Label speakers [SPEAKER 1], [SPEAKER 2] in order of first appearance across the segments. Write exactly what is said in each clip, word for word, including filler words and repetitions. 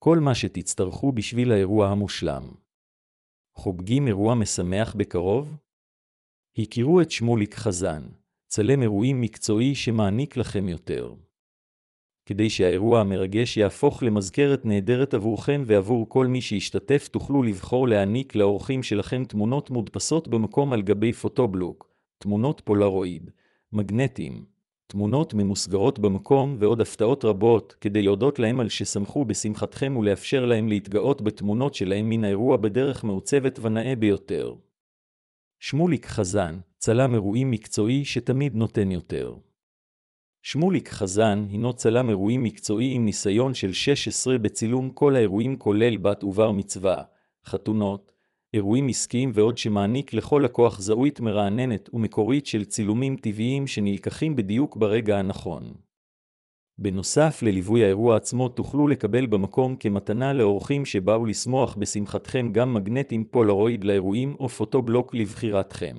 [SPEAKER 1] כל מה שתצטרכו בשביל האירוע המושלם. חוגגים אירוע משמח בקרוב? הכירו את שמוליק חזן, צלם אירועים מקצועי שמעניק לכם יותר. כדי שהאירוע המרגש יהפוך למזכרת נהדרת עבורכם ועבור כל מי שישתתף, תוכלו לבחור להעניק לאורחים שלכם תמונות מודפסות במקום על גבי פוטובלוק, תמונות פולרויד, מגנטים, תמונות ממוסגרות במקום ועוד הפתעות רבות, כדי להודות להם על ששמחו בשמחתכם ולאפשר להם להתגאות בתמונות שלהם מן האירוע בדרך מעוצבת ונאה ביותר. שמוליק חזן, צלם אירועים מקצועי שתמיד נותן יותר. שמוליק חזן הינו צלם אירועים מקצועי עם ניסיון של שש עשרה בצילום כל האירועים כולל בת ובר מצווה, חתונות, אירועים עסקיים ועוד, שמעניק לכל לקוח זהות מרעננת ומקורית של צילומים טבעיים שנלקחים בדיוק ברגע הנכון. בנוסף לליווי האירוע עצמו, תוכלו לקבל במקום כמתנה לאורחים שבאו לשמוח בשמחתכם גם מגנטים פולרויד לאירועים או פוטובלוק לבחירתכם.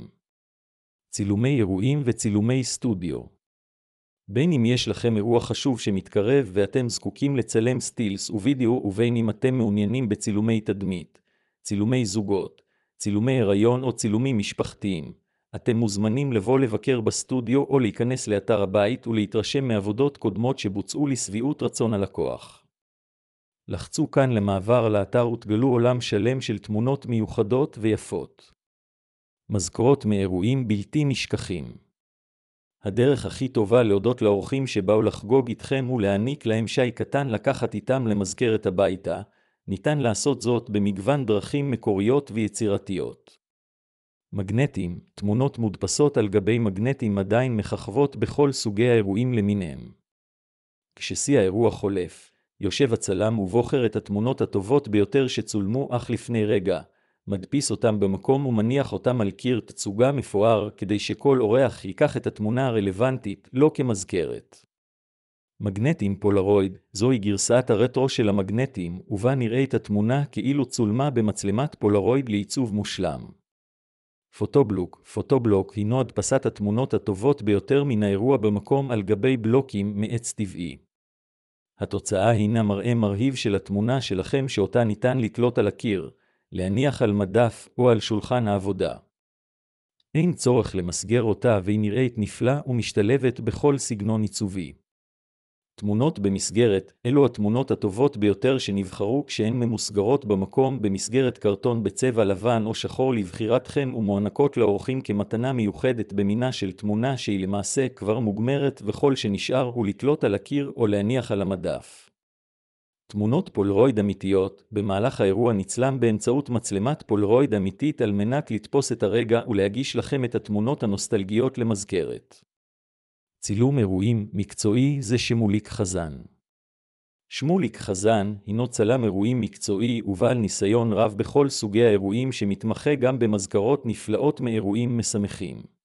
[SPEAKER 1] צילומי אירועים וצילומי סטודיו. בין אם יש לכם אירוע חשוב שמתקרב ואתם זקוקים לצלם סטילס ווידאו, ובין אם אתם מעוניינים בצילומי תדמית, צילומי זוגות, צילומי הריון או צילומים משפחתיים, אתם מוזמנים לבוא לבקר בסטודיו או להיכנס לאתר הבית ולהתרשם מעבודות קודמות שבוצעו לשביעות רצון הלקוח. לחצו כאן למעבר לאתר ותגלו עולם שלם של תמונות מיוחדות ויפות. מזכרות מאירועים בלתי נשכחים. הדרך הכי טובה להודות לאורחים שבאו לחגוג איתכם ולהעניק להם שי קטן לקחת איתם למזכרת הביתה, ניתן לעשות זאת במגוון דרכים מקוריות ויצירתיות. מגנטים, תמונות מודפסות על גבי מגנטים עדיין מככבות בכל סוגי האירועים למיניהם. כששיא האירוע חולף, יושב הצלם ובוחר את התמונות הטובות ביותר שצולמו אך לפני רגע, מדפיס אותם במקום ומניח אותם על קיר תצוגה מפואר כדי שכל אורח ייקח את התמונה הרלוונטית, לא כמזכרת. מגנטים פולרויד, זוהי גרסת הרטרו של המגנטים, ובה נראה את התמונה כאילו צולמה במצלמת פולרויד לעיצוב מושלם. פוטובלוק, פוטובלוק הינו הדפסת התמונות הטובות ביותר מן האירוע במקום על גבי בלוקים מעץ טבעי. התוצאה הינה מראה מרהיב של התמונה שלכם שאותה ניתן לתלות על הקיר, להניח על מדף או על שולחן העבודה. אין צורך למסגר אותה והיא נראית נפלא ומשתלבת בכל סגנון עיצובי. תמונות במסגרת, אלו התמונות הטובות ביותר שנבחרו כשהן ממוסגרות במקום במסגרת קרטון בצבע לבן או שחור לבחירתכם ומוענקות לאורחים כמתנה מיוחדת במינה של תמונה שהיא למעשה כבר מוגמרת, וכל שנשאר הוא לתלות על הקיר או להניח על המדף. תמונות פולרויד אמיתיות, במהלך האירוע נצלם באמצעות מצלמת פולרויד אמיתית על מנת לתפוס את הרגע ולהגיש לכם את התמונות הנוסטלגיות למזכרת. צילום אירועים מקצועי זה שמוליק חזן. שמוליק חזן הינו צלם אירועים מקצועי ובעל ניסיון רב בכל סוגי האירועים, שמתמחה גם במזכרות נפלאות מאירועים משמחים.